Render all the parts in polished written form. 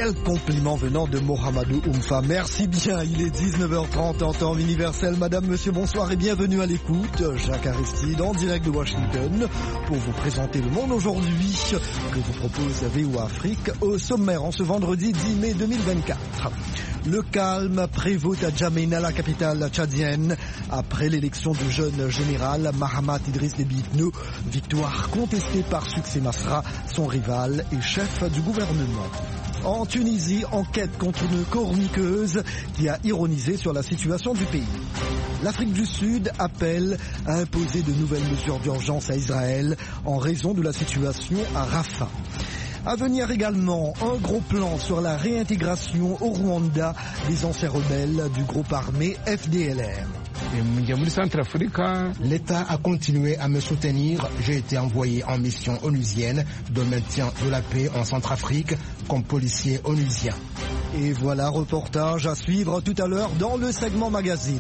Quel compliment venant de Mohamedou Oumfa. Merci bien, il est 19h30 en temps universel. Madame, monsieur, bonsoir et bienvenue à l'écoute. Jacques Aristide en direct de Washington pour vous présenter le monde aujourd'hui que vous propose VOA Afrique au sommaire en ce vendredi 10 mai 2024. Le calme prévaut à N'Djamena, la capitale tchadienne, après l'élection du jeune général Mahamat Idriss Déby Itno, victoire contestée par Succès Masra, son rival et chef du gouvernement. En Tunisie, enquête contre une chroniqueuse qui a ironisé sur la situation du pays. L'Afrique du Sud appelle à imposer de nouvelles mesures d'urgence à Israël en raison de la situation à Rafah. À venir également, un gros plan sur la réintégration au Rwanda des anciens rebelles du groupe armé FDLR. L'État a continué à me soutenir. J'ai été envoyé en mission onusienne de maintien de la paix en Centrafrique comme policier onusien. Et voilà, reportage à suivre tout à l'heure dans le segment magazine.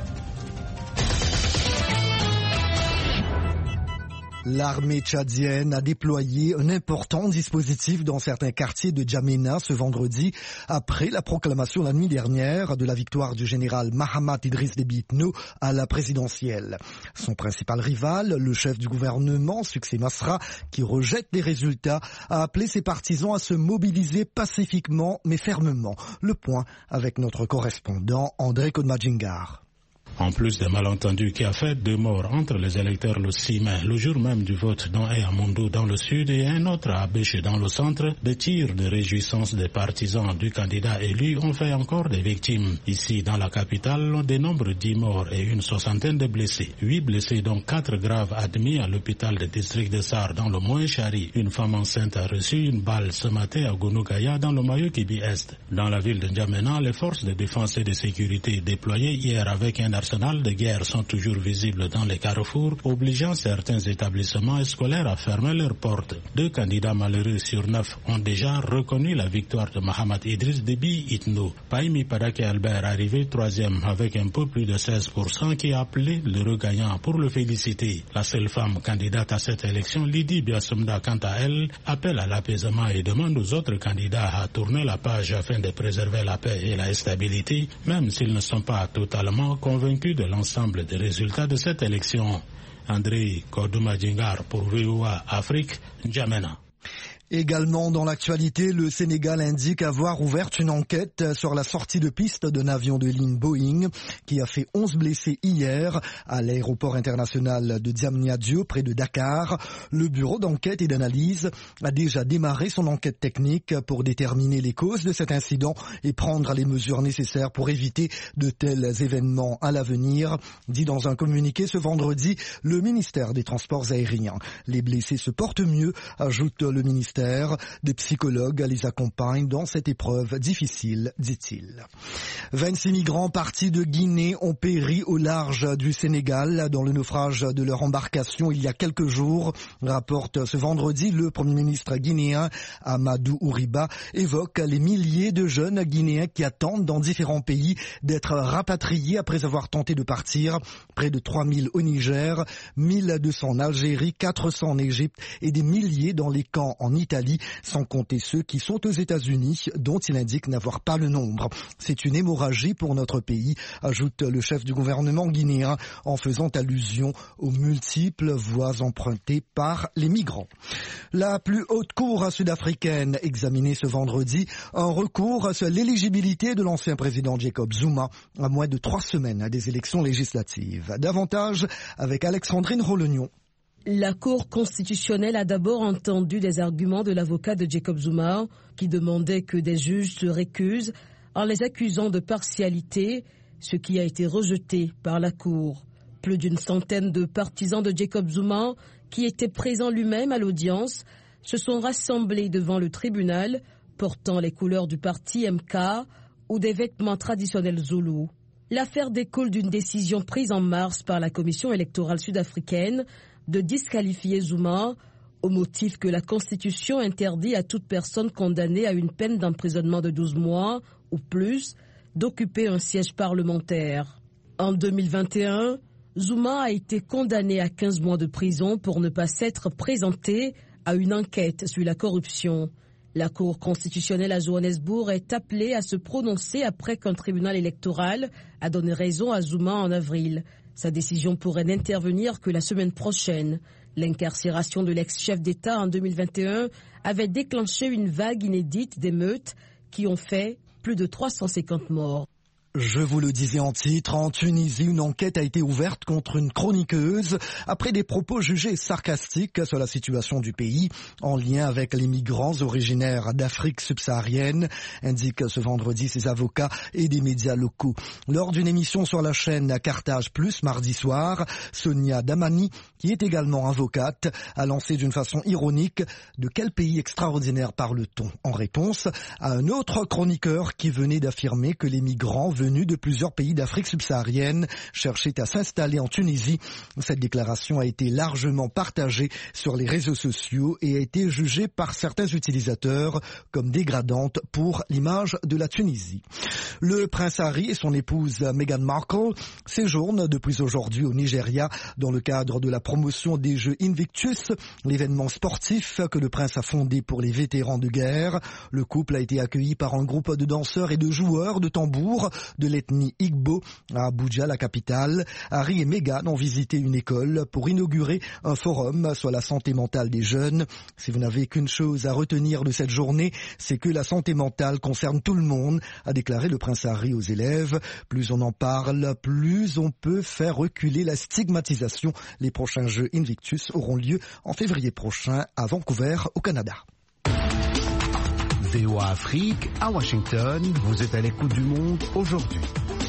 L'armée tchadienne a déployé un important dispositif dans certains quartiers de N'Djamena ce vendredi après la proclamation la nuit dernière de la victoire du général Mahamat Idriss Déby Itno à la présidentielle. Son principal rival, le chef du gouvernement, Succès Masra, qui rejette les résultats, a appelé ses partisans à se mobiliser pacifiquement mais fermement. Le point avec notre correspondant André Kodmadjingar. En plus des malentendus qui a fait 2 morts entre les électeurs le 6 mai, le jour même du vote dans Ayamoundou dans le sud et un autre à Béché dans le centre, des tirs de réjouissance des partisans du candidat élu ont fait encore des victimes. Ici, dans la capitale, on dénombre 10 morts et une soixantaine de blessés. 8 blessés, dont 4 graves admis à l'hôpital du district de Sar dans le Moyen-Chari. Une femme enceinte a reçu une balle ce matin à Gounougaya dans le Mayo-Kibi-Est. Dans la ville de N'Djamena, les forces de défense et de sécurité déployées hier avec un arsenal de guerre sont toujours visibles dans les carrefours, obligeant certains établissements scolaires à fermer leurs portes. 2 candidats malheureux sur 9 ont déjà reconnu la victoire de Mahamat Idriss Déby Itno. Paimi Padake Albert arrivé 3e avec un peu plus de 16% qui a appelé le regagnant pour le féliciter. La seule femme candidate à cette élection, Lydie Biasumda, quant à elle, appelle à l'apaisement et demande aux autres candidats à tourner la page afin de préserver la paix et la stabilité, même s'ils ne sont pas totalement convaincus de l'ensemble des résultats de cette élection. André Kodmadjingar pour VOA Afrique, N'Djamena. Également dans l'actualité, le Sénégal indique avoir ouvert une enquête sur la sortie de piste d'un avion de ligne Boeing qui a fait 11 blessés hier à l'aéroport international de Diamniadio près de Dakar. Le bureau d'enquête et d'analyse a déjà démarré son enquête technique pour déterminer les causes de cet incident et prendre les mesures nécessaires pour éviter de tels événements à l'avenir, dit dans un communiqué ce vendredi le ministère des Transports aériens. Les blessés se portent mieux, ajoute le ministère. Des psychologues les accompagnent dans cette épreuve difficile, dit-il. 26 migrants partis de Guinée ont péri au large du Sénégal dans le naufrage de leur embarcation il y a quelques jours, rapporte ce vendredi le Premier ministre guinéen Amadou Ouriba, évoque les milliers de jeunes Guinéens qui attendent dans différents pays d'être rapatriés après avoir tenté de partir, près de 3000 au Niger, 1200 en Algérie, 400 en Égypte et des milliers dans les camps en Italie, sans compter ceux qui sont aux États-Unis, dont il indique n'avoir pas le nombre. C'est une hémorragie pour notre pays, ajoute le chef du gouvernement guinéen, en faisant allusion aux multiples voies empruntées par les migrants. La plus haute cour sud-africaine examinait ce vendredi un recours sur l'éligibilité de l'ancien président Jacob Zuma à moins de 3 semaines des élections législatives. Davantage avec Alexandrine Rolognon. La Cour constitutionnelle a d'abord entendu les arguments de l'avocat de Jacob Zuma qui demandait que des juges se récusent en les accusant de partialité, ce qui a été rejeté par la Cour. Plus d'une centaine de partisans de Jacob Zuma, qui étaient présents lui-même à l'audience, se sont rassemblés devant le tribunal, portant les couleurs du parti MK ou des vêtements traditionnels zoulous. L'affaire découle d'une décision prise en mars par la commission électorale sud-africaine de disqualifier Zuma au motif que la Constitution interdit à toute personne condamnée à une peine d'emprisonnement de 12 mois ou plus d'occuper un siège parlementaire. En 2021, Zuma a été condamné à 15 mois de prison pour ne pas s'être présenté à une enquête sur la corruption. La Cour constitutionnelle à Johannesburg est appelée à se prononcer après qu'un tribunal électoral a donné raison à Zuma en avril. Sa décision pourrait n'intervenir que la semaine prochaine. L'incarcération de l'ex-chef d'État en 2021 avait déclenché une vague inédite d'émeutes qui ont fait plus de 350 morts. Je vous le disais en titre, en Tunisie, une enquête a été ouverte contre une chroniqueuse après des propos jugés sarcastiques sur la situation du pays en lien avec les migrants originaires d'Afrique subsaharienne, indiquent ce vendredi ses avocats et des médias locaux. Lors d'une émission sur la chaîne Carthage Plus mardi soir, Sonia Damani, qui est également avocate, a lancé d'une façon ironique « De quel pays extraordinaire parle-t-on ?» en réponse à un autre chroniqueur qui venait d'affirmer que les migrants venus de plusieurs pays d'Afrique subsaharienne cherchaient à s'installer en Tunisie. Cette déclaration a été largement partagée sur les réseaux sociaux et a été jugée par certains utilisateurs comme dégradante pour l'image de la Tunisie. Le prince Harry et son épouse Meghan Markle séjournent depuis aujourd'hui au Nigeria dans le cadre de la promotion des Jeux Invictus, l'événement sportif que le prince a fondé pour les vétérans de guerre. Le couple a été accueilli par un groupe de danseurs et de joueurs de tambour de l'ethnie Igbo à Abuja, la capitale. Harry et Meghan ont visité une école pour inaugurer un forum sur la santé mentale des jeunes. Si vous n'avez qu'une chose à retenir de cette journée, c'est que la santé mentale concerne tout le monde, a déclaré le prince Harry aux élèves. Plus on en parle, plus on peut faire reculer la stigmatisation. Les prochains Jeux Invictus auront lieu en février prochain à Vancouver, au Canada. VOA Afrique, à Washington, vous êtes à l'écoute du monde aujourd'hui.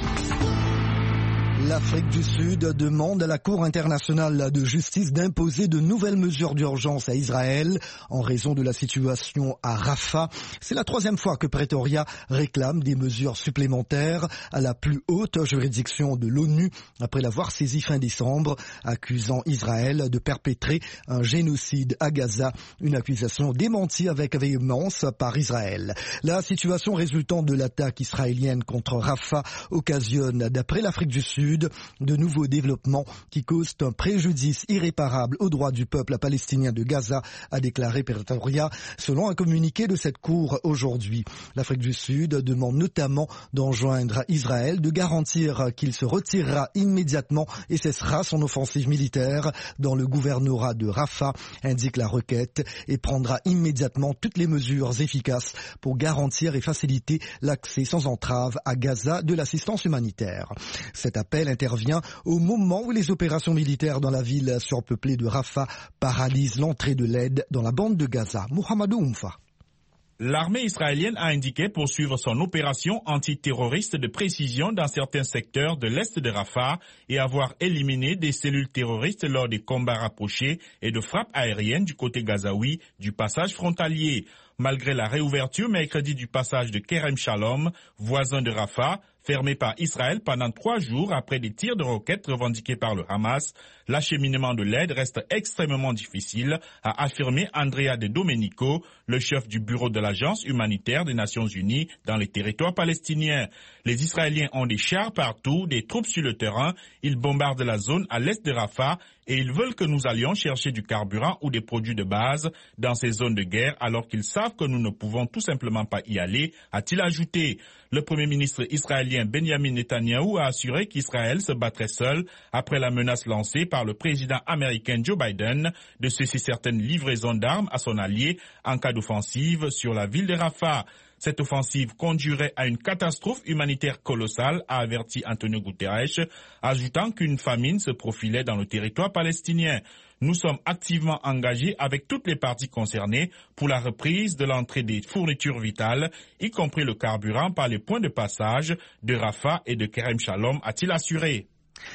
L'Afrique du Sud demande à la Cour internationale de justice d'imposer de nouvelles mesures d'urgence à Israël en raison de la situation à Rafah. C'est la troisième fois que Pretoria réclame des mesures supplémentaires à la plus haute juridiction de l'ONU après l'avoir saisie fin décembre, accusant Israël de perpétrer un génocide à Gaza, une accusation démentie avec véhémence par Israël. La situation résultant de l'attaque israélienne contre Rafah occasionne, d'après l'Afrique du Sud, de nouveaux développements qui causent un préjudice irréparable aux droits du peuple palestinien de Gaza, a déclaré Pretoria, selon un communiqué de cette cour aujourd'hui. L'Afrique du Sud demande notamment d'enjoindre Israël de garantir qu'il se retirera immédiatement et cessera son offensive militaire dans le gouvernorat de Rafah, indique la requête, et prendra immédiatement toutes les mesures efficaces pour garantir et faciliter l'accès sans entrave à Gaza de l'assistance humanitaire. Cet appel intervient au moment où les opérations militaires dans la ville surpeuplée de Rafah paralysent l'entrée de l'aide dans la bande de Gaza. Mohamedou Oumfa. L'armée israélienne a indiqué poursuivre son opération antiterroriste de précision dans certains secteurs de l'est de Rafah et avoir éliminé des cellules terroristes lors des combats rapprochés et de frappes aériennes du côté gazaoui du passage frontalier. Malgré la réouverture mercredi du passage de Kerem Shalom, voisin de Rafah, fermé par Israël pendant 3 jours après des tirs de roquettes revendiqués par le Hamas, l'acheminement de l'aide reste extrêmement difficile, a affirmé Andrea De Domenico, le chef du bureau de l'Agence humanitaire des Nations Unies dans les territoires palestiniens. Les Israéliens ont des chars partout, des troupes sur le terrain, ils bombardent la zone à l'est de Rafah et ils veulent que nous allions chercher du carburant ou des produits de base dans ces zones de guerre alors qu'ils savent que nous ne pouvons tout simplement pas y aller, a-t-il ajouté. Le Premier ministre israélien Benjamin Netanyahou a assuré qu'Israël se battrait seul après la menace lancée par le président américain Joe Biden de cesser certaines livraisons d'armes à son allié en cas d'offensive sur la ville de Rafah. Cette offensive conduirait à une catastrophe humanitaire colossale, a averti Antonio Guterres, ajoutant qu'une famine se profilait dans le territoire palestinien. Nous sommes activement engagés avec toutes les parties concernées pour la reprise de l'entrée des fournitures vitales, y compris le carburant par les points de passage de Rafah et de Kerem Shalom, a-t-il assuré.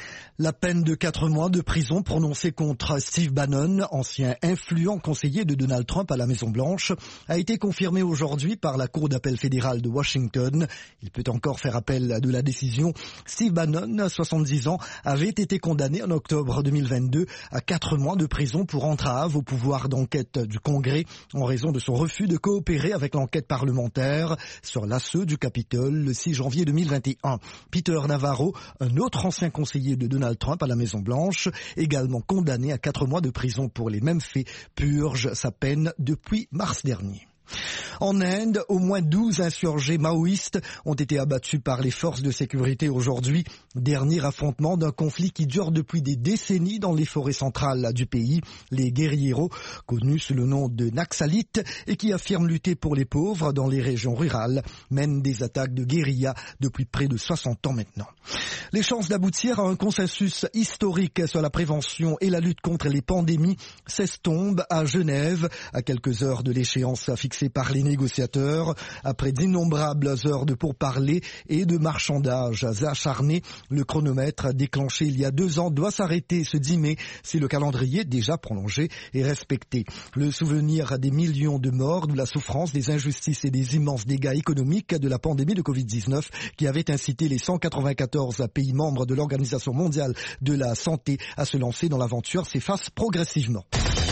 La peine de 4 mois de prison prononcée contre Steve Bannon, ancien influent conseiller de Donald Trump à la Maison-Blanche, a été confirmée aujourd'hui par la Cour d'appel fédérale de Washington. Il peut encore faire appel de la décision. Steve Bannon, 70 ans, avait été condamné en octobre 2022 à 4 mois de prison pour entrave au pouvoir d'enquête du Congrès en raison de son refus de coopérer avec l'enquête parlementaire sur l'assaut du Capitole le 6 janvier 2021. Peter Navarro, un autre ancien conseiller de Donald Trump à la Maison-Blanche, également condamné à 4 mois de prison pour les mêmes faits, purge sa peine depuis mars dernier. En Inde, au moins 12 insurgés maoïstes ont été abattus par les forces de sécurité aujourd'hui. Dernier affrontement d'un conflit qui dure depuis des décennies dans les forêts centrales du pays. Les guérilleros, connus sous le nom de Naxalites et qui affirment lutter pour les pauvres dans les régions rurales, mènent des attaques de guérilla depuis près de 60 ans maintenant. Les chances d'aboutir à un consensus historique sur la prévention et la lutte contre les pandémies s'estompent à Genève, à quelques heures de l'échéance fixée par les négociateurs. Après d'innombrables heures de pourparlers et de marchandages acharnés, le chronomètre déclenché il y a 2 ans doit s'arrêter ce 10 mai si le calendrier déjà prolongé est respecté. Le souvenir des millions de morts, de la souffrance, des injustices et des immenses dégâts économiques de la pandémie de Covid-19 qui avait incité les 194 pays membres de l'Organisation mondiale de la santé à se lancer dans l'aventure s'efface progressivement.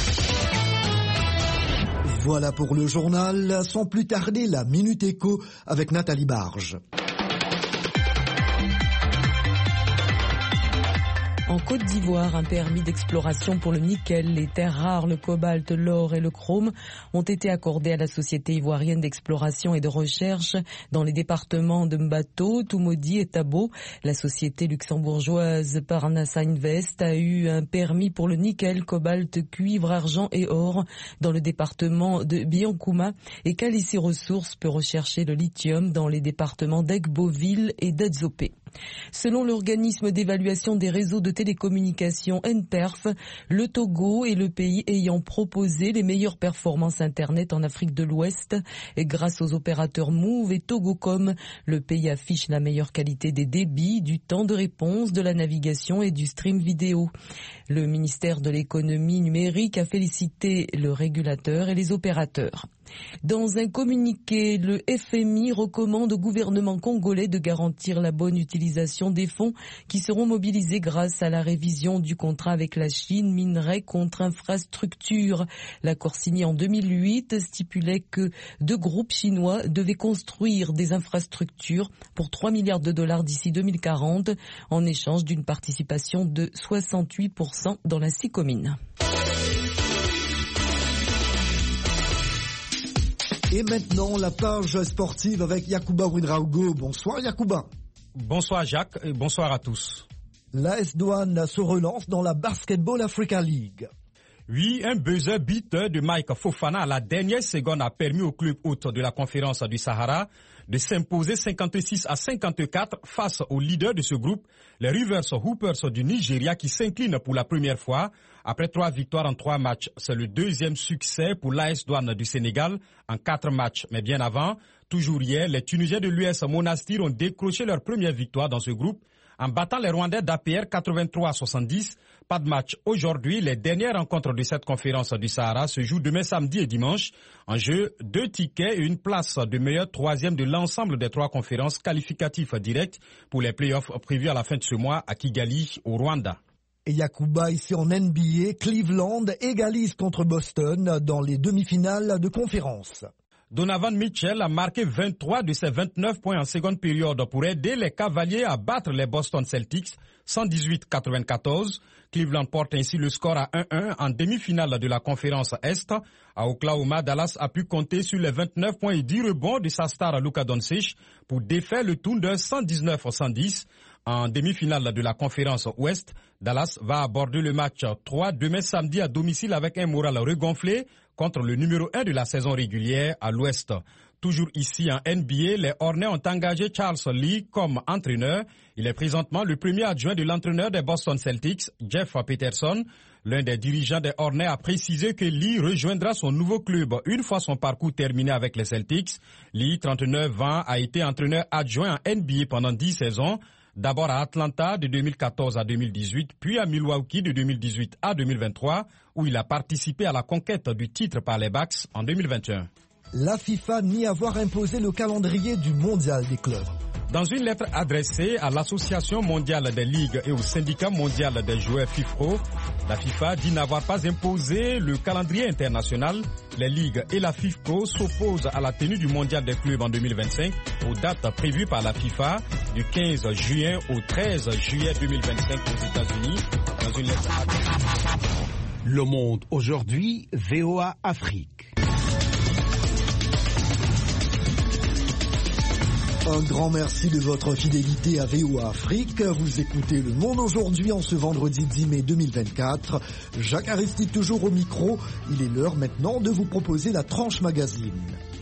Voilà pour le journal. Sans plus tarder, la Minute Éco avec Nathalie Barge. En Côte d'Ivoire, un permis d'exploration pour le nickel, les terres rares, le cobalt, l'or et le chrome ont été accordés à la Société ivoirienne d'exploration et de recherche dans les départements de Mbato, Toumoudi et Tabo. La société luxembourgeoise Parnassa Invest a eu un permis pour le nickel, cobalt, cuivre, argent et or dans le département de Biankouma et Calici Ressources peut rechercher le lithium dans les départements d'Egboville et d'Adzopé. Selon l'organisme d'évaluation des réseaux de télécommunications NPerf, le Togo est le pays ayant proposé les meilleures performances Internet en Afrique de l'Ouest. Et grâce aux opérateurs Move et Togocom, le pays affiche la meilleure qualité des débits, du temps de réponse, de la navigation et du stream vidéo. Le ministère de l'économie numérique a félicité le régulateur et les opérateurs. Dans un communiqué, le FMI recommande au gouvernement congolais de garantir la bonne utilisation des fonds qui seront mobilisés grâce à la révision du contrat avec la Chine, minerai contre infrastructure. L'accord signé en 2008 stipulait que 2 groupes chinois devaient construire des infrastructures pour 3 milliards de dollars d'ici 2040 en échange d'une participation de 68% dans la Sicomine. Et maintenant, la page sportive avec Yacouba Ouedraogo. Bonsoir Yacouba. Bonsoir Jacques et bonsoir à tous. L'AS Douanes se relance dans la Basketball Africa League. Oui, un buzzer beater de Mike Fofana à la dernière seconde a permis au club hôte de la conférence du Sahara de s'imposer 56-54 face au leader de ce groupe, les Rivers Hoopers du Nigeria qui s'inclinent pour la première fois après 3 victoires en 3 matchs. C'est le 2e succès pour l'AS Douanes du Sénégal en 4 matchs. Mais bien avant, toujours hier, les Tunisiens de l'US Monastir ont décroché leur première victoire dans ce groupe en battant les Rwandais d'APR 83-70. Pas de match aujourd'hui. Les dernières rencontres de cette conférence du Sahara se jouent demain samedi et dimanche. En jeu, 2 tickets et une place de meilleur 3e de l'ensemble des 3 conférences qualificatives directes pour les playoffs prévus à la fin de ce mois à Kigali, au Rwanda. Et Yacouba, ici en NBA, Cleveland égalise contre Boston dans les demi-finales de conférence. Donovan Mitchell a marqué 23 de ses 29 points en seconde période pour aider les Cavaliers à battre les Boston Celtics 118-94. Cleveland porte ainsi le score à 1-1 en demi-finale de la conférence Est. À Oklahoma, Dallas a pu compter sur les 29 points et 10 rebonds de sa star Luka Doncic pour défaire le Thunder 119-110. En demi-finale de la conférence Ouest, Dallas va aborder le match 3 demain samedi à domicile avec un moral regonflé contre le numéro 1 de la saison régulière à l'Ouest. Toujours ici en NBA, les Hornets ont engagé Charles Lee comme entraîneur. Il est présentement le premier adjoint de l'entraîneur des Boston Celtics, Jeff Peterson. L'un des dirigeants des Hornets a précisé que Lee rejoindra son nouveau club une fois son parcours terminé avec les Celtics. Lee, 39 ans, a été entraîneur adjoint en NBA pendant 10 saisons. D'abord à Atlanta de 2014 à 2018, puis à Milwaukee de 2018 à 2023, où il a participé à la conquête du titre par les Bucks en 2021. La FIFA nie avoir imposé le calendrier du mondial des clubs. Dans une lettre adressée à l'Association mondiale des ligues et au syndicat mondial des joueurs FIFPro, la FIFA dit n'avoir pas imposé le calendrier international. Les ligues et la FIFPro s'opposent à la tenue du mondial des clubs en 2025 aux dates prévues par la FIFA du 15 juin au 13 juillet 2025 aux États-Unis. Dans une lettre adressée. Le Monde aujourd'hui, VOA Afrique. Un grand merci de votre fidélité à VOA Afrique. Vous écoutez Le Monde aujourd'hui en ce vendredi 10 mai 2024. Jacques Aristide toujours au micro. Il est l'heure maintenant de vous proposer la tranche magazine.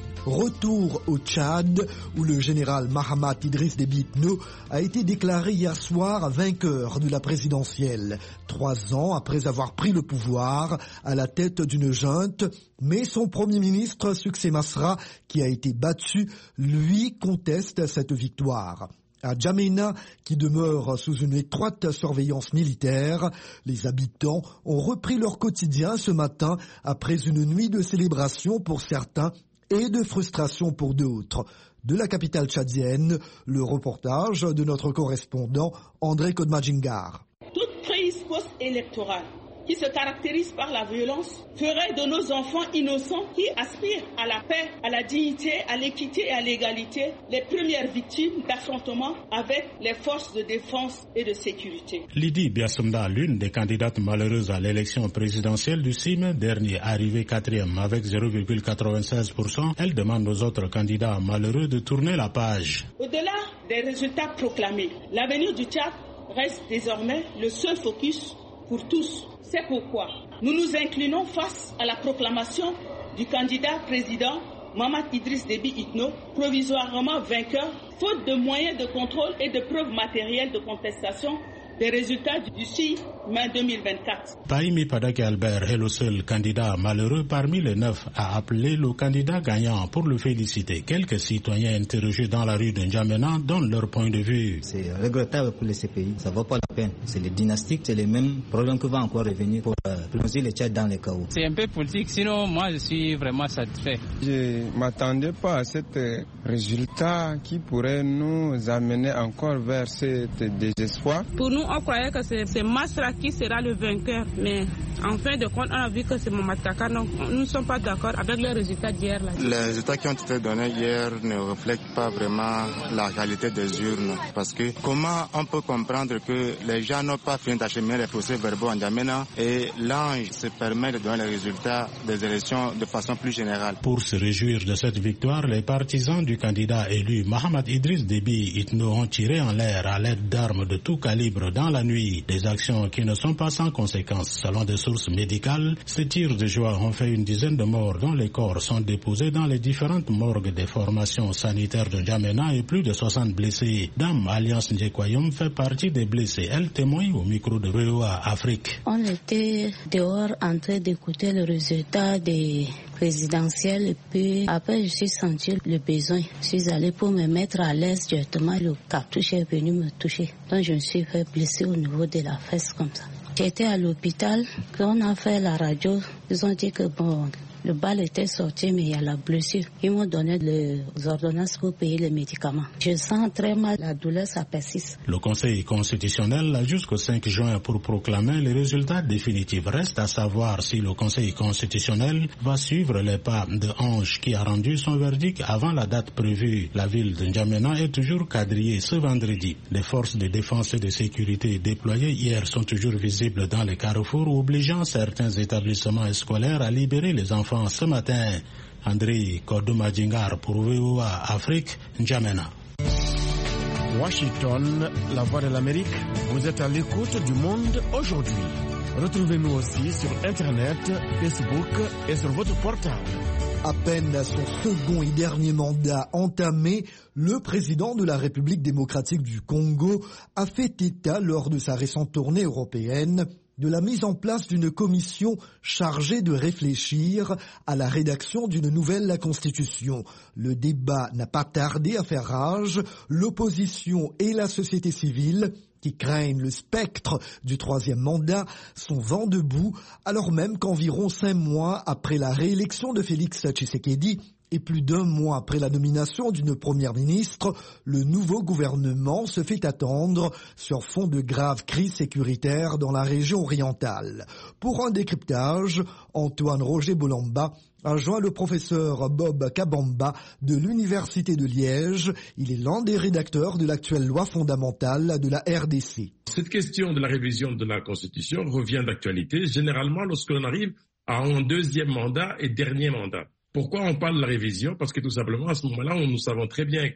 Retour au Tchad, où le général Mahamat Idriss Déby Itno a été déclaré hier soir vainqueur de la présidentielle, 3 ans après avoir pris le pouvoir à la tête d'une junte. Mais son premier ministre, Succé Masra, qui a été battu, lui conteste cette victoire. À N'Djamena, qui demeure sous une étroite surveillance militaire, les habitants ont repris leur quotidien ce matin après une nuit de célébration pour certains et de frustration pour d'autres. De la capitale tchadienne, le reportage de notre correspondant André Kodmadjingar. Toute crise post-électorale qui se caractérise par la violence ferait de nos enfants innocents qui aspirent à la paix, à la dignité, à l'équité et à l'égalité les premières victimes d'affrontements avec les forces de défense et de sécurité. Lydie Biassoumda, l'une des candidates malheureuses à l'élection présidentielle du 6 mai dernier, arrivée 4e avec 0,96%, elle demande aux autres candidats malheureux de tourner la page. Au-delà des résultats proclamés, l'avenir du Tchad reste désormais le seul focus pour tous. C'est pourquoi nous nous inclinons face à la proclamation du candidat président Mahamat Idriss Déby Itno, provisoirement vainqueur, faute de moyens de contrôle et de preuves matérielles de contestation des résultats du 6 mai 2024. Paimi Padake Albert est le seul candidat malheureux parmi les 9 à appeler le candidat gagnant pour le féliciter. Quelques citoyens interrogés dans la rue de N'Djamena donnent leur point de vue. C'est regrettable pour les CPI, ça ne vaut pas la peine. C'est les dynastiques, c'est les mêmes problèmes qui vont encore revenir pour plonger les Tchad dans les chaos. C'est un peu politique, sinon moi je suis vraiment satisfait. Je ne m'attendais pas à ce résultat qui pourrait nous amener encore vers ce désespoir. Pour nous, on croyait que c'est Masra qui sera le vainqueur, mais en fin de compte, on a vu que c'est Mahamat Kaka, donc nous ne sommes pas d'accord avec les résultats d'hier. Les résultats qui ont été donnés hier ne reflètent pas vraiment la qualité des urnes, parce que comment on peut comprendre que les gens n'ont pas fini d'acheminer les procès-verbaux en N'Djamena et l'ange se permet de donner les résultats des élections de façon plus générale. Pour se réjouir de cette victoire, les partisans du candidat élu Mahamat Idriss Déby Itno ont tiré en l'air à l'aide d'armes de tout calibre dans la nuit, des actions qui ne sont pas sans conséquences. Selon des sources médicales, ces tirs de joie ont fait une dizaine de morts dont les corps sont déposés dans les différentes morgues des formations sanitaires de N'Djamena et plus de 60 blessés. Dame Alliance Ndjekoyom fait partie des blessés. Elle témoigne au micro de VOA Afrique. On était dehors en train d'écouter le résultat des présidentielles et puis après je suis senti le besoin. Je suis allée pour me mettre à l'aise directement. Le cartouche est venu me toucher. Donc je me suis fait blesser au niveau de la fesse comme ça. J'étais à l'hôpital, quand on a fait la radio, ils ont dit que bon, le bal était sorti mais il y a la blessure. Ils m'ont donné les ordonnances pour payer les médicaments. Je sens très mal, la douleur ça persiste. Le Conseil constitutionnel a jusqu'au 5 juin pour proclamer les résultats définitifs. Reste à savoir si le Conseil constitutionnel va suivre les pas de Ange qui a rendu son verdict avant la date prévue. La ville de N'Djamena est toujours quadrillée ce vendredi. Les forces de défense et de sécurité déployées hier sont toujours visibles dans les carrefours, obligeant certains établissements scolaires à libérer les enfants ce matin. André Kodmadjingar pour VOA Afrique, N'Djamena. Washington, la voix de l'Amérique, vous êtes à l'écoute du Monde aujourd'hui. Retrouvez-nous aussi sur Internet, Facebook et sur votre portable. À peine à son second et dernier mandat entamé, le président de la République démocratique du Congo a fait état lors de sa récente tournée européenne de la mise en place d'une commission chargée de réfléchir à la rédaction d'une nouvelle constitution. Le débat n'a pas tardé à faire rage. L'opposition et la société civile, qui craignent le spectre du troisième mandat, sont vent debout, alors même qu'environ 5 mois après la réélection de Félix Tshisekedi, et plus d'1 mois après la nomination d'une première ministre, le nouveau gouvernement se fait attendre sur fond de graves crises sécuritaires dans la région orientale. Pour un décryptage, Antoine Roger Bolamba a joint le professeur Bob Kabamba de l'Université de Liège. Il est l'un des rédacteurs de l'actuelle loi fondamentale de la RDC. Cette question de la révision de la Constitution revient d'actualité, généralement lorsqu'on arrive à un deuxième mandat et dernier mandat. Pourquoi on parle de la révision? Parce que tout simplement, à ce moment-là, nous savons très bien que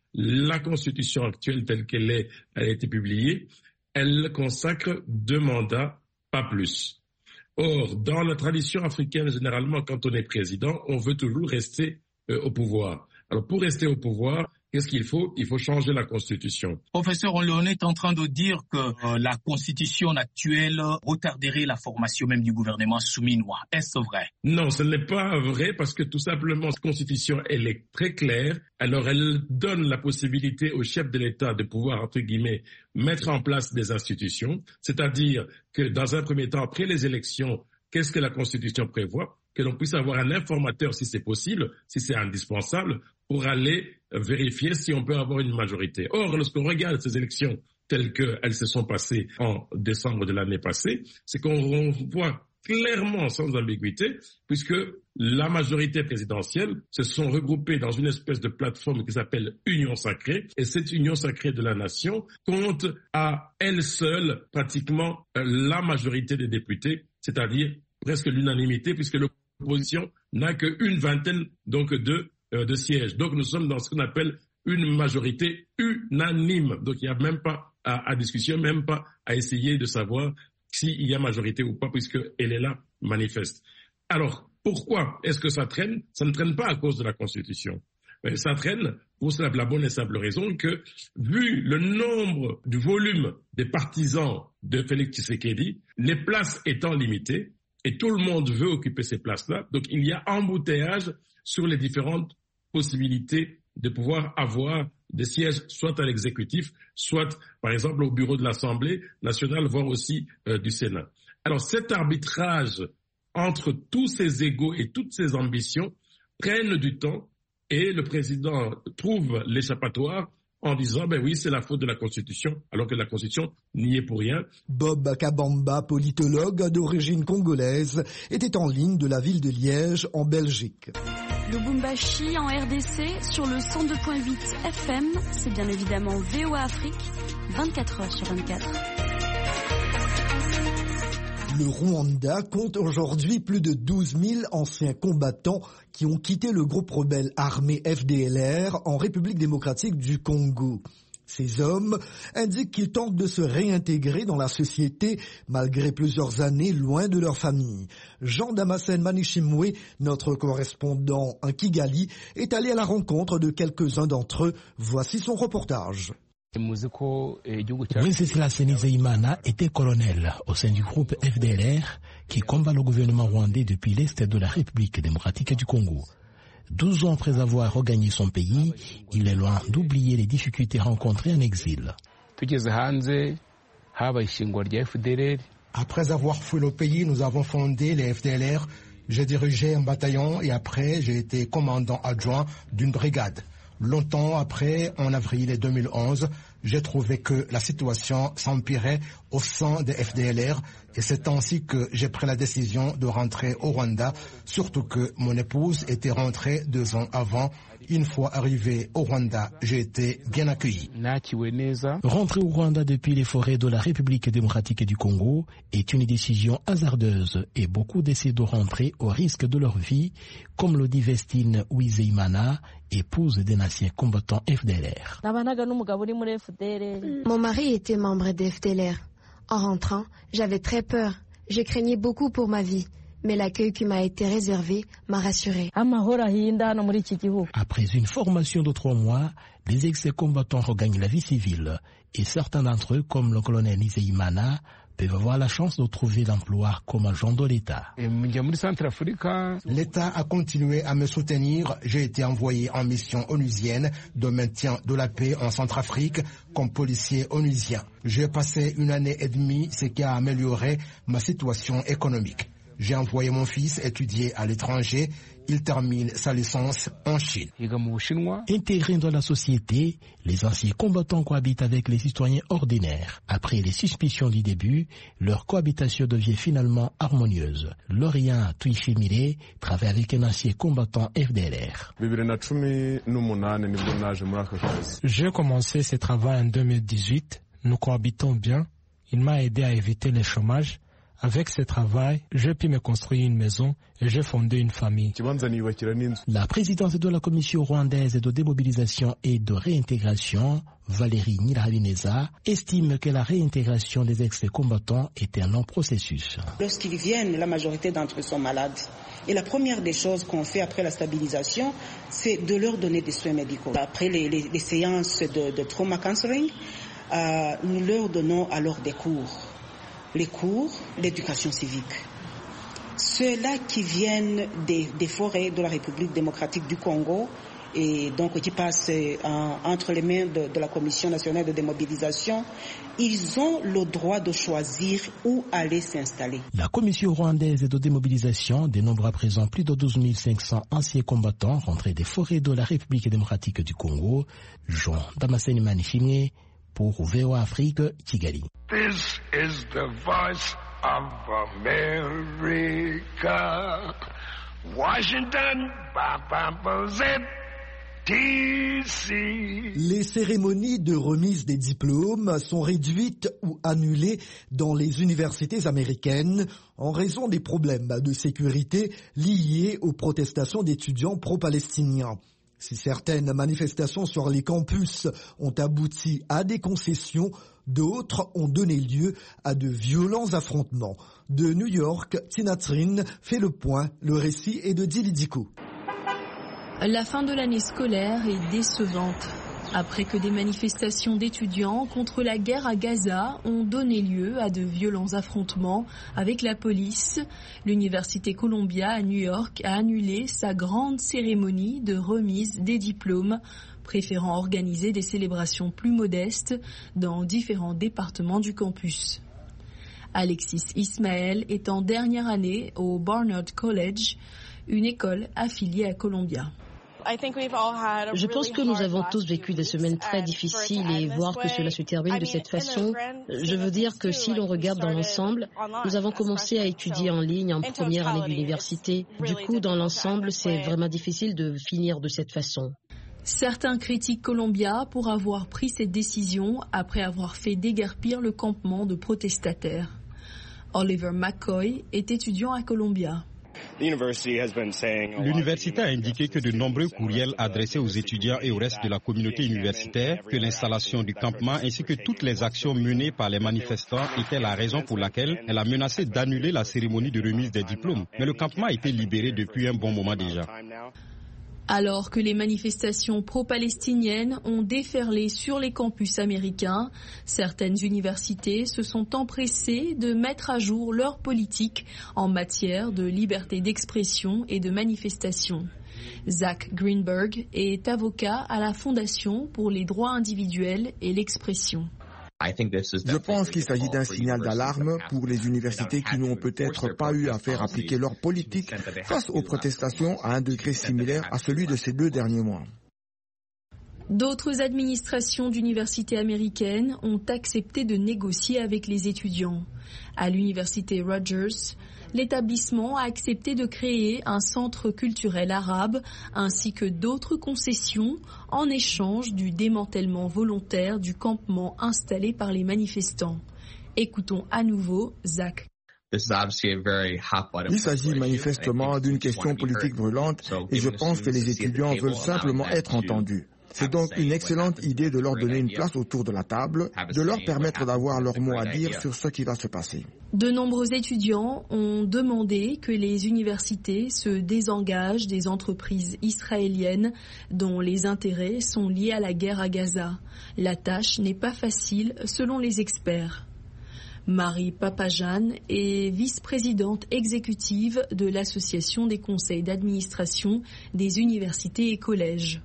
la Constitution actuelle telle qu'elle est, elle a été publiée, elle consacre 2 mandats, pas plus. Or, dans la tradition africaine, généralement, quand on est président, on veut toujours rester au pouvoir. Alors, pour rester au pouvoir, qu'est-ce qu'il faut? Il faut changer la Constitution. Professeur, on est en train de dire que la Constitution actuelle retarderait la formation même du gouvernement souminois. Est-ce vrai? Non, ce n'est pas vrai parce que tout simplement, cette Constitution, elle est très claire. Alors, elle donne la possibilité au chef de l'État de pouvoir, entre guillemets, mettre en place des institutions. C'est-à-dire que dans un premier temps, après les élections, qu'est-ce que la Constitution prévoit? Que l'on puisse avoir un informateur si c'est possible, si c'est indispensable, pour aller vérifier si on peut avoir une majorité. Or, lorsqu'on regarde ces élections telles qu'elles se sont passées en décembre de l'année passée, c'est qu'on voit clairement, sans ambiguïté, puisque la majorité présidentielle se sont regroupées dans une espèce de plateforme qui s'appelle Union Sacrée, et cette Union Sacrée de la Nation compte à elle seule pratiquement la majorité des députés, c'est-à-dire presque l'unanimité, puisque l'opposition n'a qu'une vingtaine donc de sièges. Donc nous sommes dans ce qu'on appelle une majorité unanime. Donc il n'y a même pas à discussion, même pas à essayer de savoir s'il y a majorité ou pas, puisqu'elle est là, manifeste. Alors, pourquoi est-ce que ça traîne? Ça ne traîne pas à cause de la Constitution. Mais ça traîne pour la bonne et simple raison que, vu le nombre, du volume des partisans de Félix Tshisekedi, les places étant limitées, et tout le monde veut occuper ces places-là, donc il y a embouteillage sur les différentes possibilités de pouvoir avoir des sièges soit à l'exécutif, soit par exemple au bureau de l'Assemblée nationale, voire aussi du Sénat. Alors cet arbitrage entre tous ces égos et toutes ces ambitions prennent du temps et le président trouve l'échappatoire en disant, ben oui, c'est la faute de la Constitution, alors que la Constitution n'y est pour rien. Bob Kabamba, politologue d'origine congolaise, était en ligne de la ville de Liège, en Belgique. Lubumbashi en RDC sur le 102.8 FM, c'est bien évidemment VOA Afrique, 24 heures sur 24. Le Rwanda compte aujourd'hui plus de 12 000 anciens combattants qui ont quitté le groupe rebelle armé FDLR en République démocratique du Congo. Ces hommes indiquent qu'ils tentent de se réintégrer dans la société malgré plusieurs années loin de leur famille. Jean Damascène Manishimwe, notre correspondant à Kigali, est allé à la rencontre de quelques-uns d'entre eux. Voici son reportage. Wenceslas Nizeyimana était colonel au sein du groupe FDLR qui combat le gouvernement rwandais depuis l'est de la République démocratique du Congo. 12 ans après avoir regagné son pays, il est loin d'oublier les difficultés rencontrées en exil. Après avoir fui le pays, nous avons fondé les FDLR. J'ai dirigé un bataillon et après, j'ai été commandant adjoint d'une brigade. Longtemps après, en avril 2011, j'ai trouvé que la situation s'empirait au sein des FDLR et c'est ainsi que j'ai pris la décision de rentrer au Rwanda, surtout que mon épouse était rentrée 2 ans avant. Une fois arrivé au Rwanda, j'ai été bien accueilli. Rentrer au Rwanda depuis les forêts de la République démocratique du Congo est une décision hasardeuse et beaucoup décident de rentrer au risque de leur vie, comme le dit Vestine Uwizeyimana, épouse d'un ancien combattant FDLR. Mon mari était membre des FDLR. En rentrant, j'avais très peur. Je craignais beaucoup pour ma vie. Mais l'accueil qui m'a été réservé m'a rassuré. Après une formation de 3 mois, les ex-combattants regagnent la vie civile et certains d'entre eux, comme le colonel Nizeyimana, peuvent avoir la chance de trouver l'emploi comme agent de l'État. L'État a continué à me soutenir. J'ai été envoyé en mission onusienne de maintien de la paix en Centrafrique comme policier onusien. J'ai passé 1 année et demie, ce qui a amélioré ma situation économique. J'ai envoyé mon fils étudier à l'étranger. Il termine sa licence en Chine. Intégrés dans la société, les anciens combattants cohabitent avec les citoyens ordinaires. Après les suspicions du début, leur cohabitation devient finalement harmonieuse. Lorient Twishimire travaille avec un ancien combattant FDLR. J'ai commencé ce travail en 2018. Nous cohabitons bien. Il m'a aidé à éviter le chômage. Avec ce travail, j'ai pu me construire une maison et j'ai fondé une famille. La présidente de la Commission rwandaise de démobilisation et de réintégration, Valérie Nyirahabineza, estime que la réintégration des ex-combattants est un long processus. Lorsqu'ils viennent, la majorité d'entre eux sont malades. Et la première des choses qu'on fait après la stabilisation, c'est de leur donner des soins médicaux. Après les séances de trauma counseling, nous leur donnons alors des cours. Les cours d'éducation civique. Ceux-là qui viennent des forêts de la République démocratique du Congo et donc qui passent entre les mains de la Commission nationale de démobilisation, ils ont le droit de choisir où aller s'installer. La Commission rwandaise de démobilisation dénombre à présent plus de 12 500 anciens combattants rentrés des forêts de la République démocratique du Congo. Jean Damascene Manishimwe pour VOA Afrique, Kigali. This is the voice of America. Washington, DC. Les cérémonies de remise des diplômes sont réduites ou annulées dans les universités américaines en raison des problèmes de sécurité liés aux protestations d'étudiants pro-palestiniens. Si certaines manifestations sur les campus ont abouti à des concessions, d'autres ont donné lieu à de violents affrontements. De New York, Tina Trin fait le point. Le récit est de Dili Diko. La fin de l'année scolaire est décevante. Après que des manifestations d'étudiants contre la guerre à Gaza ont donné lieu à de violents affrontements avec la police, l'Université Columbia à New York a annulé sa grande cérémonie de remise des diplômes, préférant organiser des célébrations plus modestes dans différents départements du campus. Alexis Ismaël est en dernière année au Barnard College, une école affiliée à Columbia. Je pense que nous avons tous vécu des semaines très difficiles et voir que cela se termine de cette façon, je veux dire que si l'on regarde dans l'ensemble, nous avons commencé à étudier en ligne en première année d'université. Du coup, dans l'ensemble, c'est vraiment difficile de finir de cette façon. Certains critiquent Columbia pour avoir pris cette décision après avoir fait déguerpir le campement de protestataires. Oliver McCoy est étudiant à Columbia. L'université a indiqué que de nombreux courriels adressés aux étudiants et au reste de la communauté universitaire, que l'installation du campement ainsi que toutes les actions menées par les manifestants étaient la raison pour laquelle elle a menacé d'annuler la cérémonie de remise des diplômes. Mais le campement a été libéré depuis un bon moment déjà. Alors que les manifestations pro-palestiniennes ont déferlé sur les campus américains, certaines universités se sont empressées de mettre à jour leur politique en matière de liberté d'expression et de manifestation. Zach Greenberg est avocat à la Fondation pour les droits individuels et l'expression. Je pense qu'il s'agit d'un signal d'alarme pour les universités qui n'ont peut-être pas eu à faire appliquer leur politique face aux protestations à un degré similaire à celui de ces 2 derniers mois. D'autres administrations d'universités américaines ont accepté de négocier avec les étudiants. À l'université Rutgers, l'établissement a accepté de créer un centre culturel arabe ainsi que d'autres concessions en échange du démantèlement volontaire du campement installé par les manifestants. Écoutons à nouveau Zach. Il s'agit manifestement d'une question politique brûlante et je pense que les étudiants veulent simplement être entendus. C'est donc une excellente idée de leur donner une place autour de la table, de leur permettre d'avoir leur mot à dire sur ce qui va se passer. De nombreux étudiants ont demandé que les universités se désengagent des entreprises israéliennes dont les intérêts sont liés à la guerre à Gaza. La tâche n'est pas facile selon les experts. Marie Papajane est vice-présidente exécutive de l'Association des conseils d'administration des universités et collèges.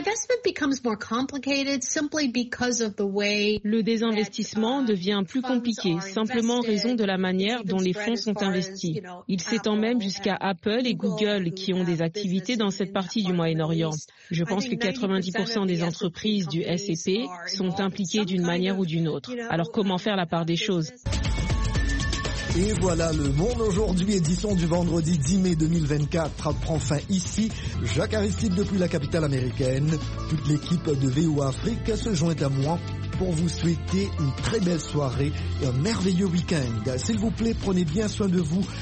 Le désinvestissement devient plus compliqué, simplement en raison de la manière dont les fonds sont investis. Il s'étend même jusqu'à Apple et Google qui ont des activités dans cette partie du Moyen-Orient. Je pense que 90% des entreprises du SEP sont impliquées d'une manière ou d'une autre. Alors comment faire la part des choses ? Et voilà, Le Monde aujourd'hui, édition du vendredi 10 mai 2024, prend fin ici. Jacques Aristide depuis la capitale américaine. Toute l'équipe de VOA Afrique se joint à moi. pour vous souhaiter une très belle soirée et un merveilleux week-end. S'il vous plaît, prenez bien soin de vous